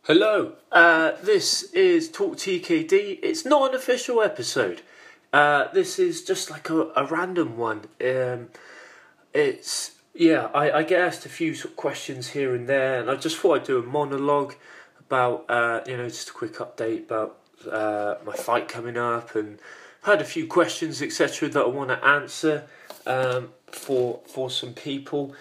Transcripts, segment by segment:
Hello, this is Talk TKD. It's not an official episode. This is just like a random one. I get asked a few sort of questions here and there, and I just thought I'd do a monologue about, just a quick update about my fight coming up, and had a few questions, etc., that I want to answer for some people.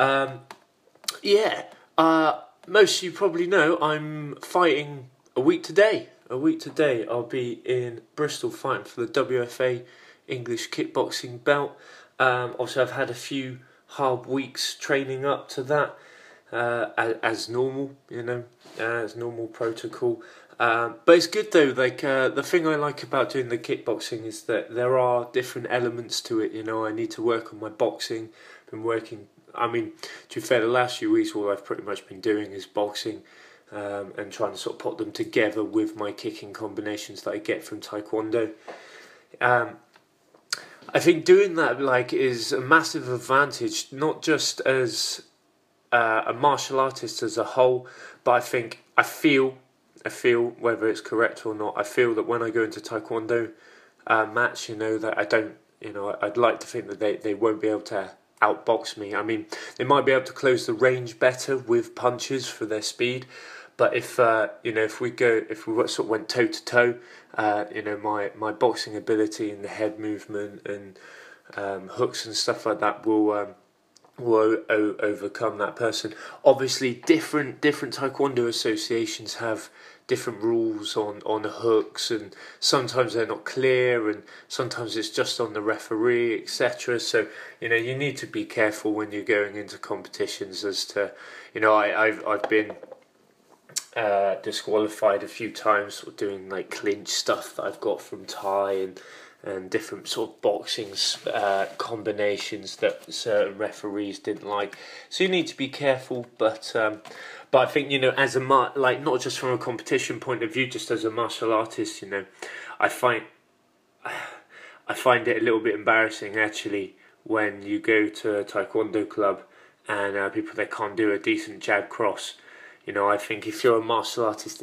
Most of you probably know I'm fighting a week today. I'll be in Bristol fighting for the WFA English kickboxing belt. Also, I've had a few hard weeks training up to that, as normal, as normal protocol. But it's good though. The thing I like about doing the kickboxing is that there are different elements to it. I need to work on my boxing. Been working. To be fair, the last few weeks all I've pretty much been doing is boxing, and trying to sort of put them together with my kicking combinations that I get from Taekwondo. I think doing that is a massive advantage, not just as a martial artist as a whole, but I feel whether it's correct or not. I feel that when I go into Taekwondo match, that I don't, I'd like to think that they won't be able to outbox me. They might be able to close the range better with punches for their speed, but if we sort of went toe to toe, my boxing ability and the head movement and hooks and stuff like that will overcome that person. Obviously, different Taekwondo associations have different rules on hooks, and sometimes they're not clear, and sometimes it's just on the referee, etc. So you need to be careful when you're going into competitions as to, I've been disqualified a few times for doing clinch stuff that I've got from Thai and different sort of boxing combinations that certain referees didn't like. So you need to be careful, but I think as a not just from a competition point of view, just as a martial artist, I find it a little bit embarrassing actually when you go to a Taekwondo club and people that can't do a decent jab cross. I think if you're a martial artist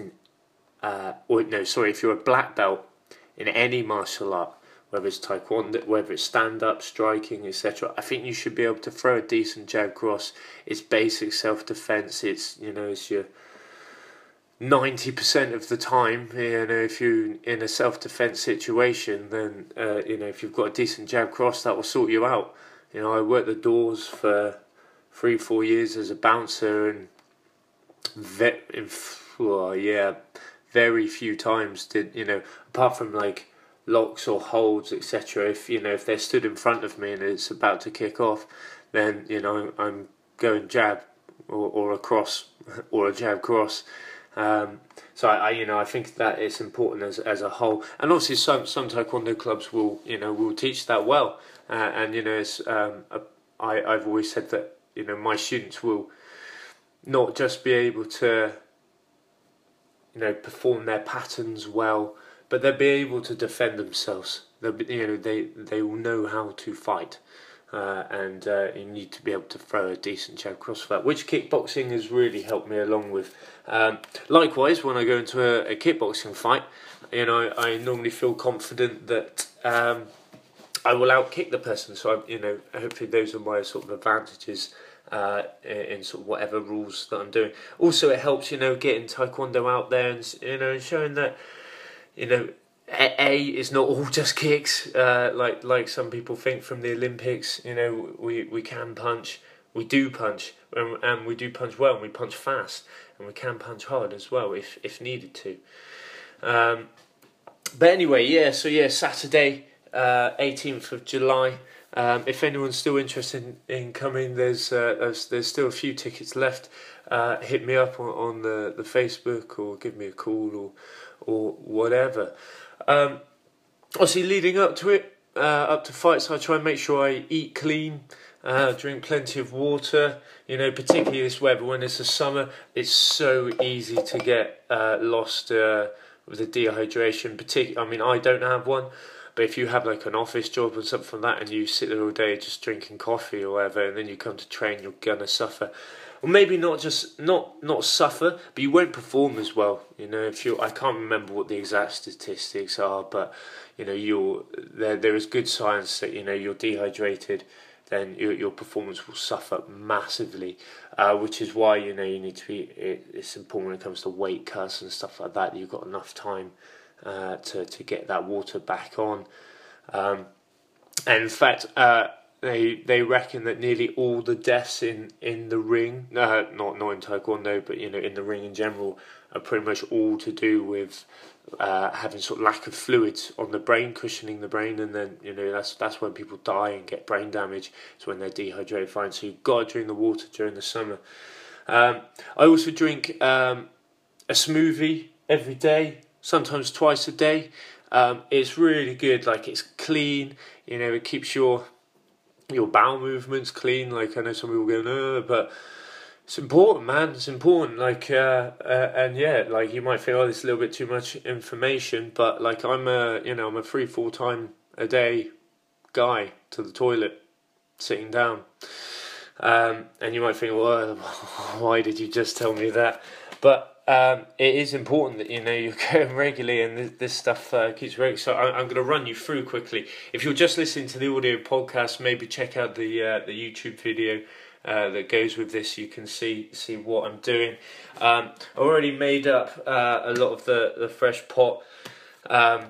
if you're a black belt in any martial art, whether it's Taekwondo, whether it's stand-up, striking, etc., I think you should be able to throw a decent jab cross. It's basic self-defense. It's your 90% of the time. If you're in a self-defense situation, then if you've got a decent jab cross, that will sort you out. I worked the doors for 3-4 years as a bouncer, and very few times did apart from locks or holds, etc. If they're stood in front of me and it's about to kick off, then I'm going jab or a cross or a jab cross. So I think that it's important as a whole, and obviously some Taekwondo clubs will teach that well, I've always said that my students will not just be able to perform their patterns well, but they'll be able to defend themselves. They will know how to fight, and you need to be able to throw a decent jab cross for that, which kickboxing has really helped me along with. Likewise, when I go into a kickboxing fight, I normally feel confident that I will outkick the person. So hopefully those are my sort of advantages in sort of whatever rules that I'm doing. Also, it helps getting Taekwondo out there and showing that is not all just kicks, like some people think from the Olympics. We can punch, we do punch, and we do punch well, and we punch fast, and we can punch hard as well if needed to. But anyway, Saturday, 18th of July. If anyone's still interested in coming, there's still a few tickets left. Hit me up on the Facebook, or give me a call, or whatever. Obviously, leading up to it, up to fights, I try and make sure I eat clean, drink plenty of water. Particularly this weather, when it's the summer, it's so easy to get lost with the dehydration. I don't have one, But if you have like an office job or something like that, and you sit there all day just drinking coffee or whatever, and then you come to train, you're gonna suffer. Or maybe not just not suffer, but you won't perform as well. You know, if you, I can't remember what the exact statistics are, but you know, there is good science that, you know, you're dehydrated, then your performance will suffer massively. Which is why, you know, you need to be. It's important when it comes to weight cuts and stuff like that. You've got enough time to get that water back on. And in fact, they reckon that nearly all the deaths in the ring, not in Taekwondo, but you know, in the ring in general, are pretty much all to do with having sort of lack of fluids on the brain, cushioning the brain, and then, you know, that's when people die and get brain damage. It's when they're dehydrated. Fine, so you've got to drink the water during the summer. I also drink a smoothie every day, sometimes twice a day. It's really good. Like, it's clean. You know, it keeps your bowel movements clean. Like, I know some people go, but it's important, man. It's important. Like, and yeah, like, you might feel, oh, this is a little bit too much information, but like, I'm a 3-4 time a day guy to the toilet, sitting down. And you might think, well, why did you just tell me that? But it is important that, you know, you're going regularly, and this stuff keeps regular. So I'm going to run you through quickly. If you're just listening to the audio podcast, maybe check out the YouTube video that goes with this. You can see what I'm doing. I already made up a lot of the fresh pot. I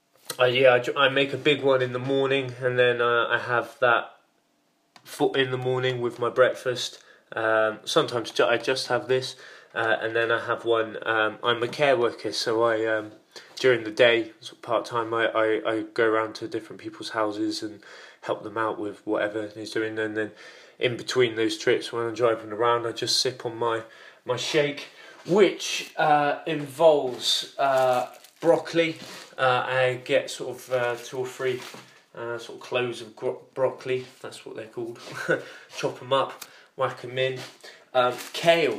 make a big one in the morning, and then I have that in the morning with my breakfast. Sometimes I just have this, and then I have one. I'm a care worker, so I during the day, part time, I go around to different people's houses and help them out with whatever he's doing, and then in between those trips, when I'm driving around, I just sip on my shake, which involves broccoli. I get sort of 2 or 3 sort of cloves of broccoli, that's what they're called. Chop them up, whack them in. Kale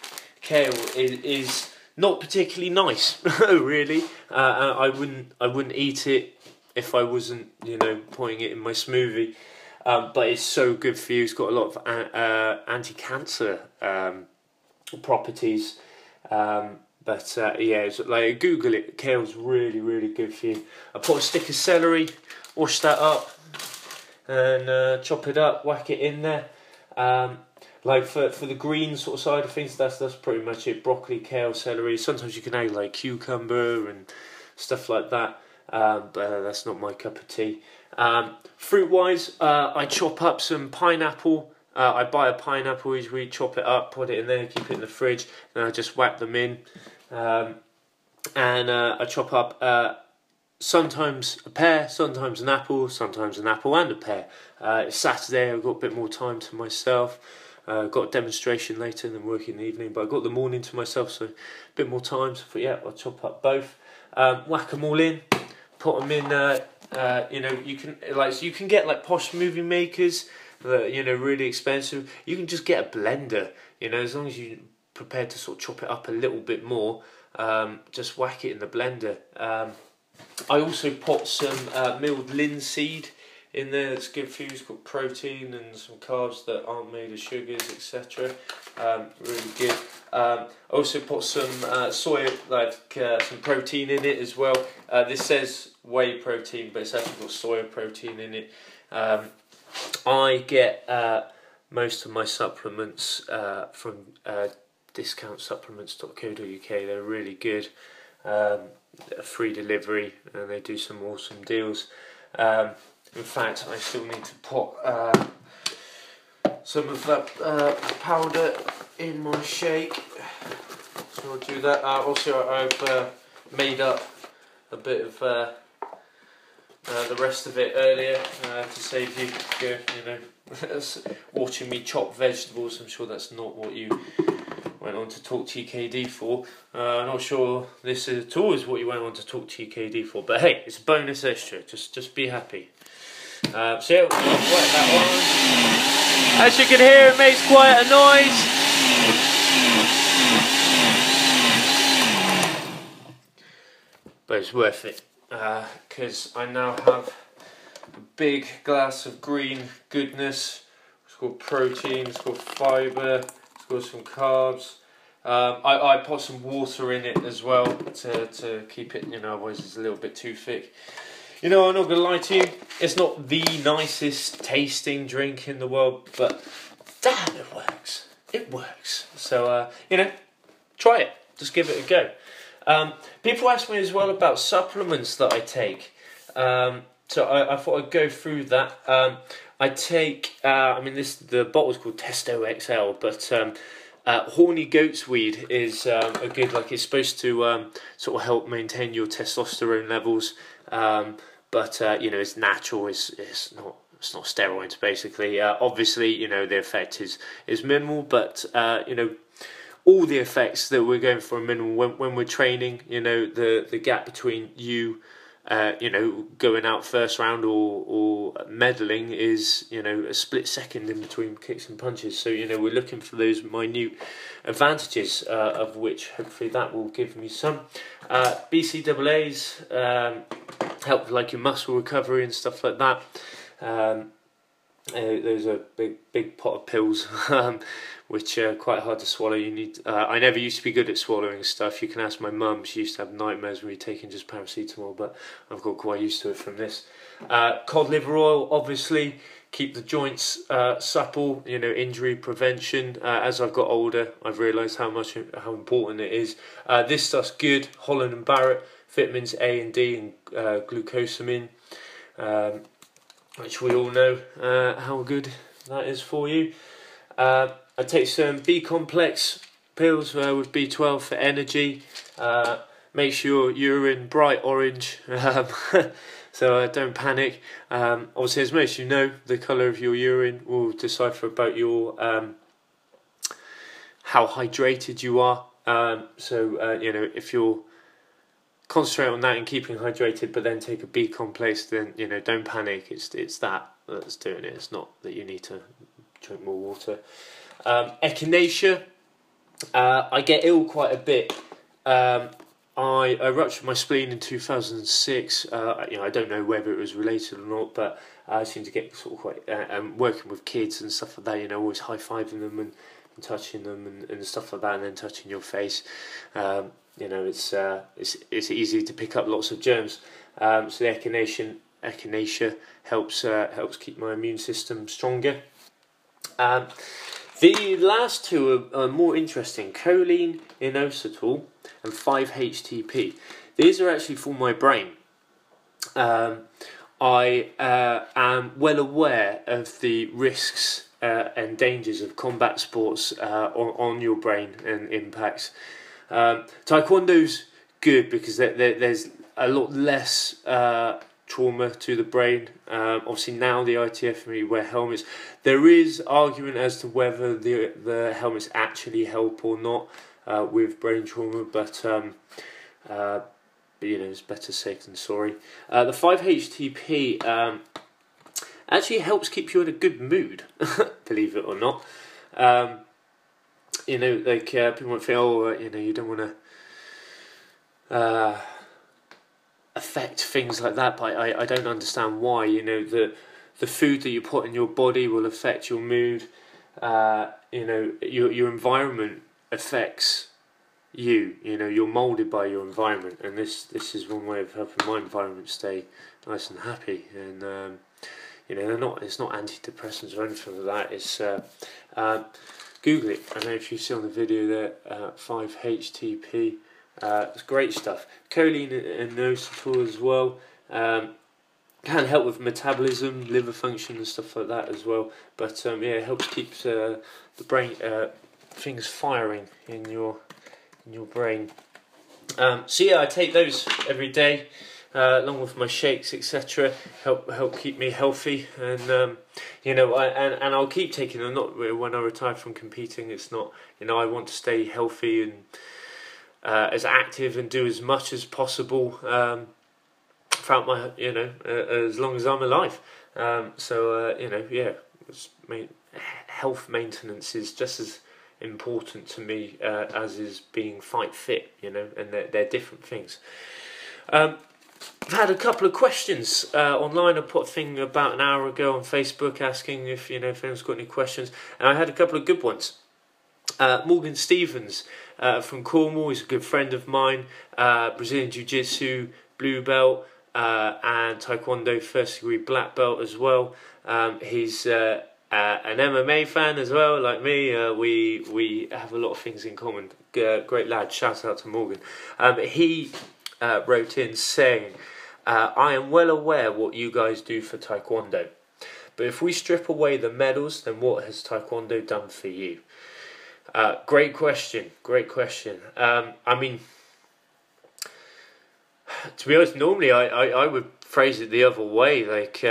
is not particularly nice, really. I wouldn't eat it if I wasn't, you know, putting it in my smoothie. But it's so good for you. It's got a lot of anti-cancer properties. It's like, Google it. Kale's really, really good for you. I put a stick of celery, wash that up, and chop it up, whack it in there. Like for the green sort of side of things, that's pretty much it. Broccoli, kale, celery. Sometimes you can add like cucumber and stuff like that. But that's not my cup of tea. Fruit wise, I chop up some pineapple. I buy a pineapple each week, chop it up, put it in there, keep it in the fridge, and I just whack them in. And I chop up sometimes a pear, sometimes an apple and a pear. It's Saturday, I've got a bit more time to myself. Got a demonstration later and then working in the evening, but I got the morning to myself, so a bit more time. So I'll chop up both, whack them all in, put them in. You can get like posh movie makers that, you know, really expensive. You can just get a blender, you know, as long as you're prepared to sort of chop it up a little bit more. Just whack it in the blender. I also put some milled linseed in there. That's good for you. It's got protein and some carbs that aren't made of sugars, etc. Really good. Also put some soy, some protein in it as well. This says whey protein, but it's actually got soy protein in it. I get most of my supplements from discountsupplements.co.uk. They're really good. Free delivery, and they do some awesome deals. In fact, I still need to put some of that powder in my shake, so I'll do that. Also, I've made up a bit of the rest of it earlier to save you, watching me chop vegetables. I'm sure that's not what you went on to talk TKD for. I'm not sure this at all is what you went on to talk TKD for, but hey, it's a bonus extra. Just be happy. I'll whack that on. As you can hear, it makes quite a noise. But it's worth it. because I now have a big glass of green goodness. It's got protein, it's got fibre, it's got some carbs. I put some water in it as well to keep it, otherwise it's a little bit too thick. I'm not going to lie to you, it's not the nicest tasting drink in the world, but damn, it works. It works. So, try it. Just give it a go. People ask me as well about supplements that I take. So I thought I'd go through that. I take, the bottle's called Testo XL, but horny goat's weed is a good, it's supposed to sort of help maintain your testosterone levels. But it's natural. It's not steroids basically. Obviously, the effect is minimal, but all the effects that we're going for are minimal when we're training. The gap between you going out first round or meddling is, a split second in between kicks and punches. So, we're looking for those minute advantages, of which hopefully that will give me some. BCAAs help with your muscle recovery and stuff like that. Those are big pot of pills, which are quite hard to swallow. I never used to be good at swallowing stuff. You can ask my mum; she used to have nightmares when we were taking just paracetamol. But I've got quite used to it from this. Cod liver oil, obviously, keep the joints supple. Injury prevention. As I've got older, I've realised how important it is. This stuff's good. Holland and Barrett, vitamins A and D, and glucosamine. Which we all know how good that is for you. I take some B-complex pills with B12 for energy. Makes your urine bright orange, so don't panic. Obviously, as most of you know, the colour of your urine will decipher about your how hydrated you are. If you're concentrate on that and keeping hydrated, but then take a B complex, then don't panic. It's that's doing it. It's not that you need to drink more water. Echinacea. I get ill quite a bit. I ruptured my spleen in 2006. I don't know whether it was related or not, but I seem to get sort of quite working with kids and stuff like that. Always high fiving them and touching them and stuff like that, and then touching your face. It's easy to pick up lots of germs. So the echinacea helps keep my immune system stronger. The last two are more interesting: choline, inositol, and 5-HTP. These are actually for my brain. I am well aware of the risks and dangers of combat sports on your brain and impacts. Taekwondo's good because there's a lot less trauma to the brain. Obviously now the ITF really wear helmets. There is argument as to whether the helmets actually help or not with brain trauma, but it's better safe than sorry. The 5-HTP actually helps keep you in a good mood, believe it or not. People might feel, you don't want to affect things like that, but I don't understand why. The food that you put in your body will affect your mood. Your environment affects you. You're moulded by your environment, and this is one way of helping my environment stay nice and happy. And it's not antidepressants or anything like that. It's Google it. I don't know if you see on the video there, 5-HTP. It's great stuff. Choline and inositol as well. Can help with metabolism, liver function and stuff like that as well. But it helps keep the brain things firing in your brain. I take those every day, along with my shakes, etc. Help keep me healthy, and I'll keep taking them. Not when I retire from competing. It's not, I want to stay healthy and as active and do as much as possible throughout my, as long as I'm alive. Health maintenance is just as important to me as is being fight fit, and they're different things. I've had a couple of questions online. I put a thing about an hour ago on Facebook asking if anyone's got any questions, and I had a couple of good ones. Morgan Stevens from Cornwall is a good friend of mine. Brazilian Jiu-Jitsu blue belt and Taekwondo first degree black belt as well. He's an MMA fan as well, like me. We have a lot of things in common. Great lad. Shout out to Morgan. He wrote in saying, I am well aware what you guys do for Taekwondo, but if we strip away the medals, then what has Taekwondo done for you? Great question. I mean, to be honest, normally I would phrase it the other way, like,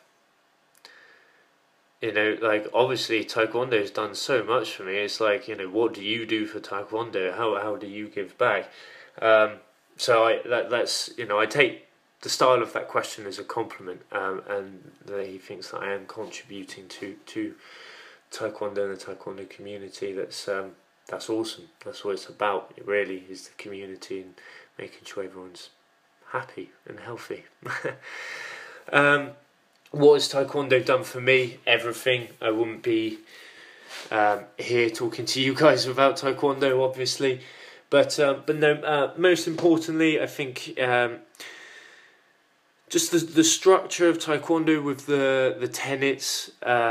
like obviously Taekwondo has done so much for me. It's like, what do you do for Taekwondo? How do you give back? So I take the style of that question as a compliment, and that he thinks that I am contributing to Taekwondo and the Taekwondo community. That's awesome. That's what it's about. It really is the community and making sure everyone's happy and healthy. What has Taekwondo done for me? Everything. I wouldn't be here talking to you guys without Taekwondo, obviously. But no. Most importantly, I think just the structure of Taekwondo with the tenets,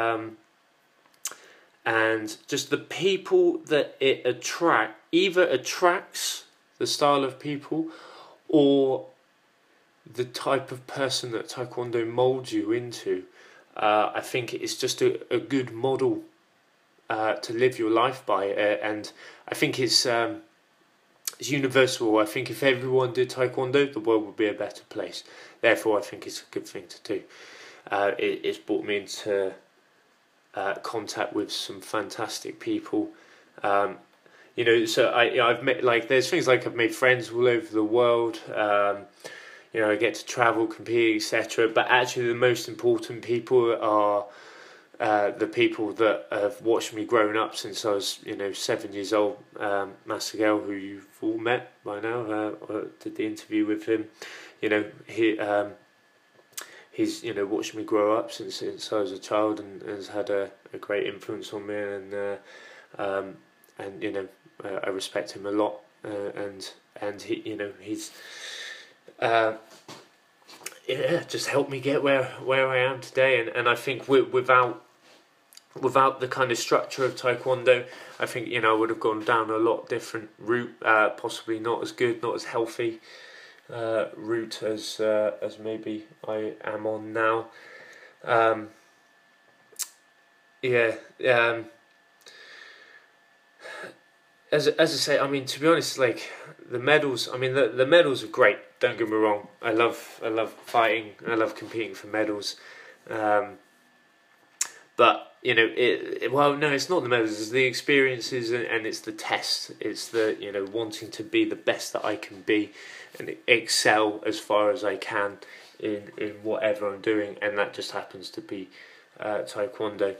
and just the people that it either attracts the style of people, or the type of person that Taekwondo molds you into. I think it's just a good model to live your life by, and I think it's universal. I think if everyone did Taekwondo, the world would be a better place. Therefore, I think it's a good thing to do. It's brought me into contact with some fantastic people. So I've met, like, there's things like I've made friends all over the world. I get to travel, compete, etc. But actually, the most important people are the people that have watched me growing up since I was, 7 years old. Masagel, who you've all met by now, did the interview with him. He's watched me grow up since I was a child, and has had a great influence on me, and I respect him a lot, and he he's just helped me get where I am today, and I think without the kind of structure of Taekwondo, I think I would have gone down a lot different route, possibly not as good, not as healthy route as maybe I am on now. As I say, I mean, to be honest, like the medals. I mean, the medals are great. Don't get me wrong. I love fighting. I love competing for medals. But it's not the medals. It's the experiences, and it's the test. It's the wanting to be the best that I can be, and excel as far as I can in whatever I'm doing, and that just happens to be Taekwondo.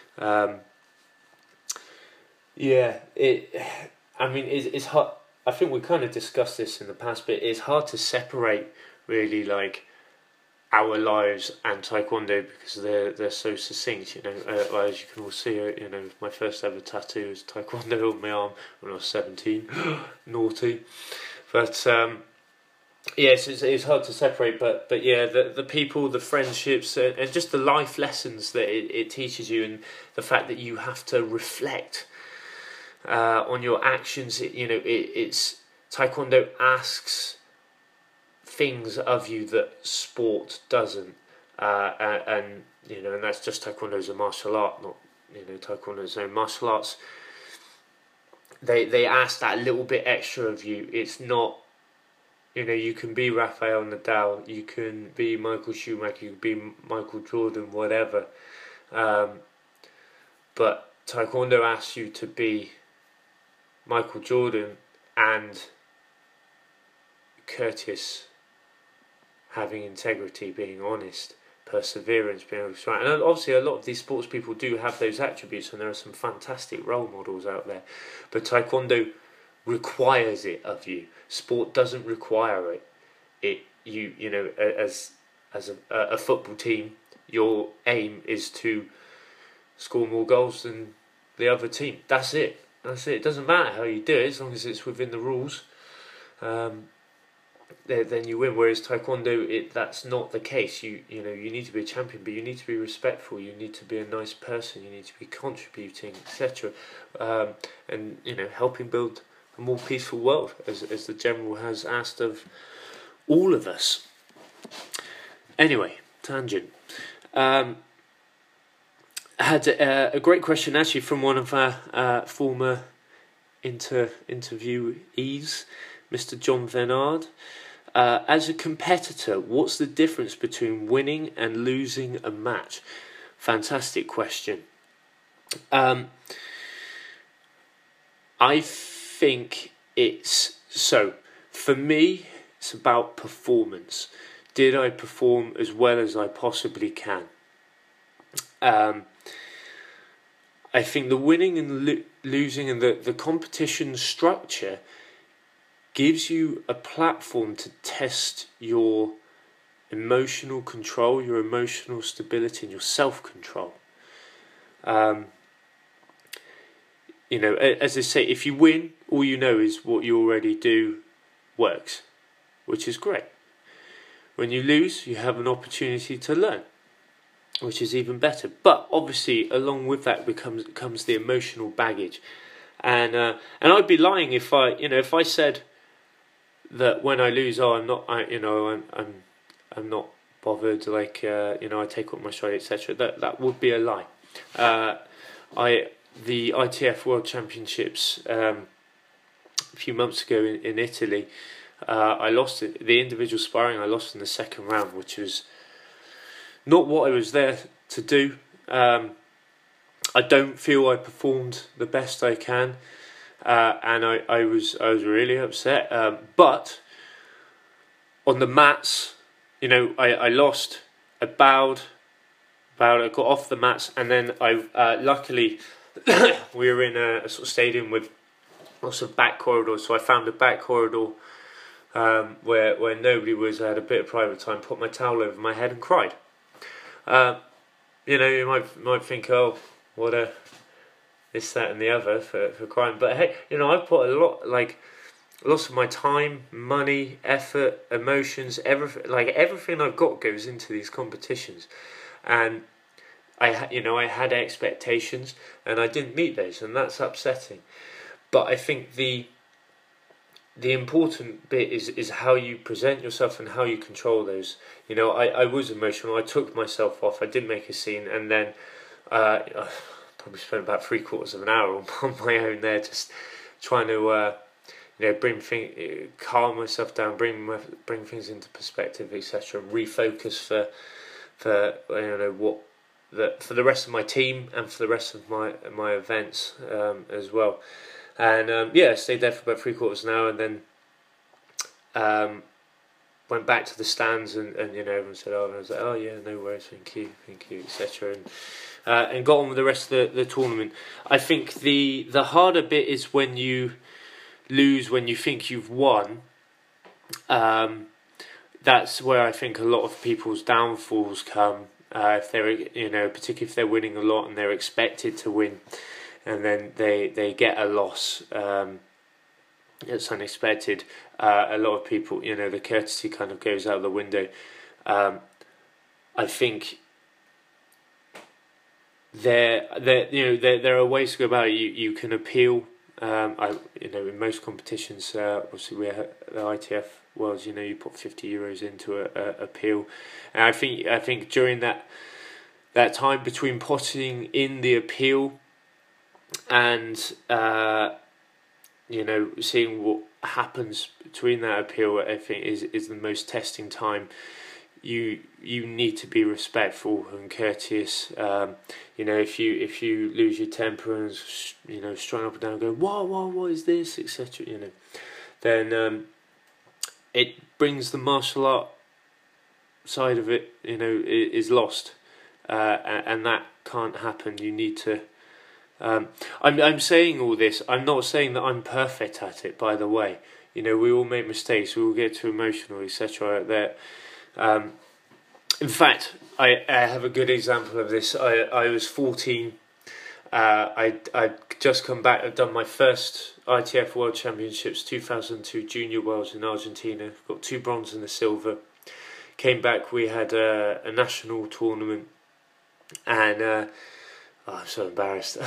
It's hard. I think we kind of discussed this in the past, but it's hard to separate really, like, our lives and Taekwondo, because they're so succinct. As you can all see, my first ever tattoo was Taekwondo on my arm when I was 17. Naughty, but it's hard to separate. But the people, the friendships, and just the life lessons that it teaches you, and the fact that you have to reflect on your actions. It's Taekwondo asks things of you that sport doesn't, and that's just Taekwondo as a martial art, not Taekwondo as a martial arts. They ask that little bit extra of you. It's not, you can be Rafael Nadal, you can be Michael Schumacher, you can be Michael Jordan, whatever, but Taekwondo asks you to be Michael Jordan and courteous, having integrity, being honest, perseverance, being able to try. And obviously a lot of these sports people do have those attributes, and there are some fantastic role models out there. But Taekwondo requires it of you. Sport doesn't require it. you know, as a football team, your aim is to score more goals than the other team. That's it. It doesn't matter how you do it, as long as it's within the rules. Then you win. Whereas Taekwondo, that's not the case. You know, you need to be a champion, but you need to be respectful. You need to be a nice person. You need to be contributing, etc. And you know, helping build a more peaceful world, as the general has asked of all of us. Anyway, tangent. Had a great question actually from one of our former interviewees, Mr. John Venard. As a competitor, what's the difference between winning and losing a match? Fantastic question. I think for me, it's about performance. Did I perform as well as I possibly can? I think the winning and losing and the competition structure gives you a platform to test your emotional control, your emotional stability, and your self-control. You know, as they say, if you win, all you know is what you already do works, which is great. When you lose, you have an opportunity to learn, which is even better. But obviously, along with that comes the emotional baggage, and I'd be lying if I said that when I lose, I'm not bothered. Like I take up my stride, etc. That would be a lie. The ITF World Championships a few months ago in Italy, I lost it. The individual sparring I lost in the second round, which was not what I was there to do. I don't feel I performed the best I can, and I was really upset. But on the mats, you know, I lost. I bowed. I got off the mats, and then I luckily we were in a sort of stadium with lots of back corridors, so I found a back corridor where nobody was. I had a bit of private time. Put my towel over my head and cried. You know, you might think, oh, what a this, that, and the other for crying. But hey, you know, I've put lots of my time, money, effort, emotions, everything I've got goes into these competitions, and I had expectations and I didn't meet those, and that's upsetting. But I think the important bit is how you present yourself and how you control those. You know, I was emotional. I took myself off. I didn't make a scene, and then I probably spent about 3/4 of an hour on my own there, just trying to calm myself down, bring things into perspective, etc. Refocus for for the rest of my team and for the rest of my events as well. And I stayed there for about 3/4 of an hour, and then went back to the stands, and everyone said, "Oh," and I was like, "Oh yeah, no worries, thank you, etc." And got on with the rest of the tournament. I think the harder bit is when you lose, when you think you've won. That's where I think a lot of people's downfalls come. If they're particularly if they're winning a lot and they're expected to win, and then they get a loss. It's unexpected. A lot of people, the courtesy kind of goes out the window. I think there are ways to go about it. You can appeal. In most competitions, obviously we have the ITF Worlds. You put €50 into a appeal, and I think during that time between putting in the appeal and seeing what happens between that appeal, I think is the most testing time. You need to be respectful and courteous. If you lose your temper and strung up and down, going what is this, etc. Then it brings the martial art side of it. Is lost, and that can't happen. You need to. I'm saying all this. I'm not saying that I'm perfect at it, by the way. we all make mistakes, we all get too emotional, etc. In fact, I have a good example of this. I was 14. I'd just come back. I'd done my first ITF World Championships, 2002 Junior Worlds in Argentina. Got 2 bronze and a silver. Came back. We had a national tournament, and I'm so embarrassed.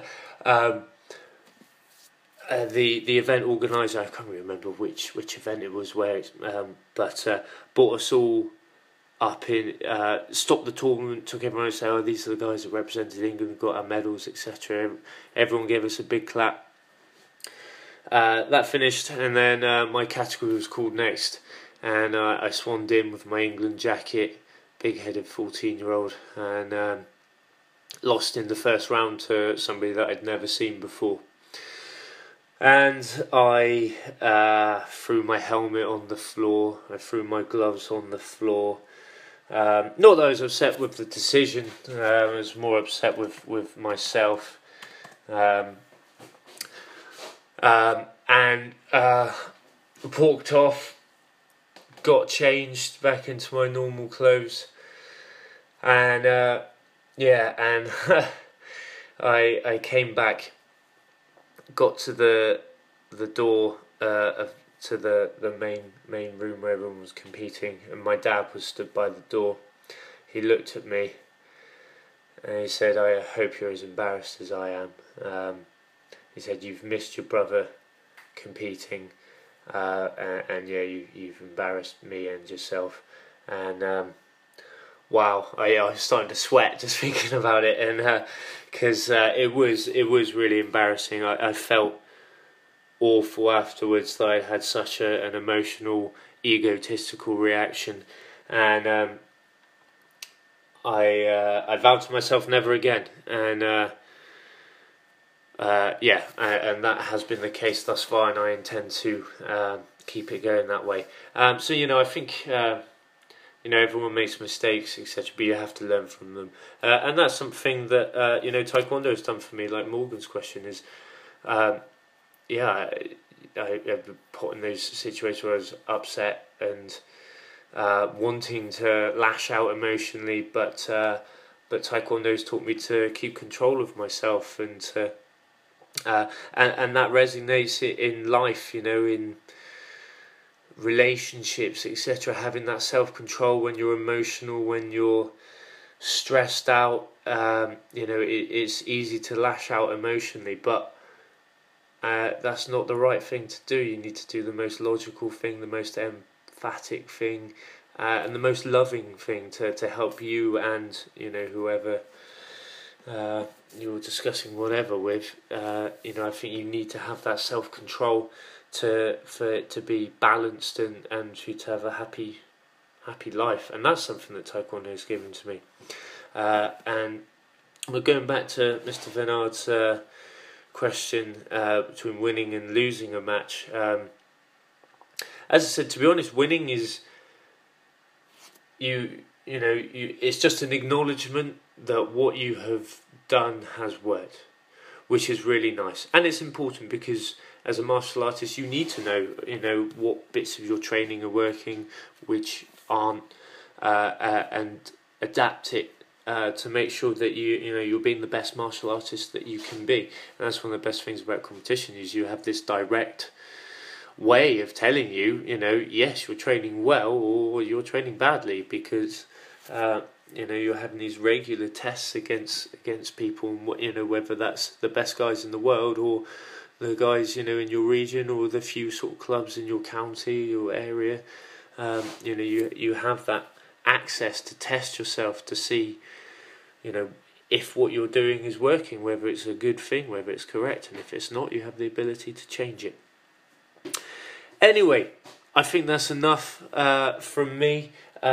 The event organizer, I can't remember which event it was, but brought us all up in, stopped the tournament, took everyone and said, "Oh, these are the guys that represented England, got our medals, etc." Everyone gave us a big clap. That finished, and then my category was called next, and I swanned in with my England jacket, big-headed 14-year-old, and lost in the first round to somebody that I'd never seen before. And I threw my helmet on the floor, I threw my gloves on the floor. Not that I was upset with the decision, I was more upset with myself. And walked off, got changed back into my normal clothes, and I came back, got to the door to the main room where everyone was competing, and my dad was stood by the door. He looked at me and he said, "I hope you're as embarrassed as I am." He said, "You've missed your brother competing, and you've embarrassed me and yourself." And wow, I was starting to sweat just thinking about it, and because it was really embarrassing. I felt awful afterwards that I had such an emotional, egotistical reaction, and I vowed to myself never again, and and that has been the case thus far, and I intend to keep it going that way. So I think everyone makes mistakes, etc., but you have to learn from them, and that's something that Taekwondo has done for me. Like Morgan's question is, I've been put in those situations where I was upset and wanting to lash out emotionally, but Taekwondo's taught me to keep control of myself, and to and that resonates in life, in relationships, etc. Having that self-control when you're emotional, when you're stressed out, it's easy to lash out emotionally, but that's not the right thing to do. You need to do the most logical thing, the most emphatic thing, and the most loving thing to help you and whoever you're discussing whatever with. I think you need to have that self-control for it to be balanced and for you to have a happy life, and that's something that Taekwondo has given to me. And we're going back to Mr. Venard's question between winning and losing a match. As I said, to be honest, winning is it's just an acknowledgement that what you have done has worked, which is really nice, and it's important because as a martial artist, you need to know, what bits of your training are working, which aren't, and adapt it to make sure that you're being the best martial artist that you can be. And that's one of the best things about competition, is you have this direct way of telling you, yes, you're training well or you're training badly, because you're having these regular tests against people, and whether that's the best guys in the world or the guys in your region, or the few sort of clubs in your county or area. You have that access to test yourself to see if what you're doing is working, whether it's a good thing, whether it's correct, and if it's not, you have the ability to change it. Anyway, I think that's enough from me.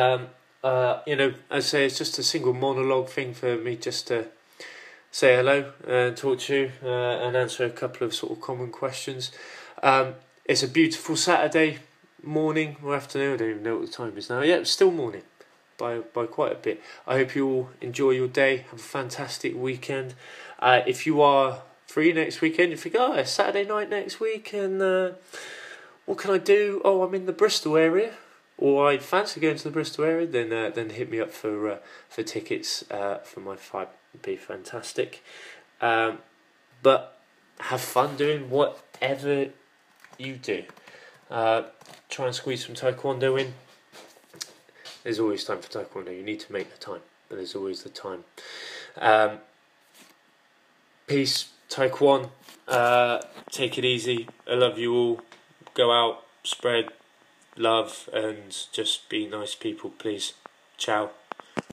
I say it's just a single monologue thing for me, just to say hello and talk to you and answer a couple of sort of common questions. It's a beautiful Saturday morning or afternoon. I don't even know what the time is now. Yeah, it's still morning by quite a bit. I hope you all enjoy your day. Have a fantastic weekend. If you are free next weekend, you think, it's Saturday night next week, and what can I do? Oh, I'm in the Bristol area, or I fancy going to the Bristol area. Then hit me up for tickets for my fight. Would be fantastic. But have fun doing whatever you do. Try and squeeze some taekwondo in. There's always time for taekwondo. You need to make the time, but there's always the time. Peace, taekwondo. Take it easy. I love you all. Go out, spread love, and just be nice people, please. Ciao.